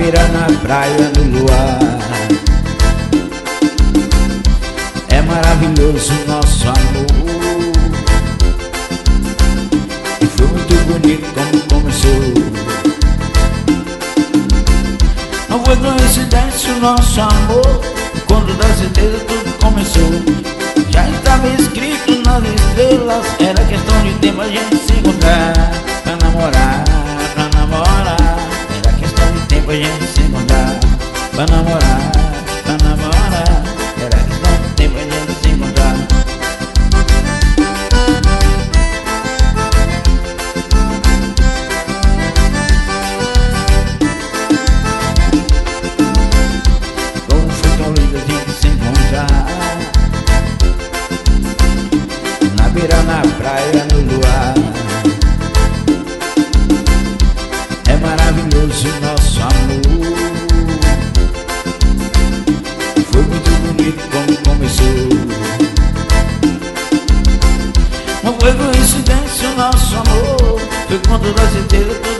beira, na praia, no luar. É maravilhoso nosso amor, e foi muito bonito como começou. Não foi coincidência o nosso amor, quando da certeza tudo começou. Já estava escrito nas estrelas, era questão de tempo a gente se encontrar. Pra namorar, pra namorar, era questão de tempo a gente se encontrar. Pra namorar, pra namorar, era questão de tempo a gente se encontrar. Como foi tão lindo a gente se encontrar, na beira, na praia, no luar. É maravilhoso nosso amor, foi muito bonito como começou. Não foi coincidência o nosso amor, foi com toda certeza.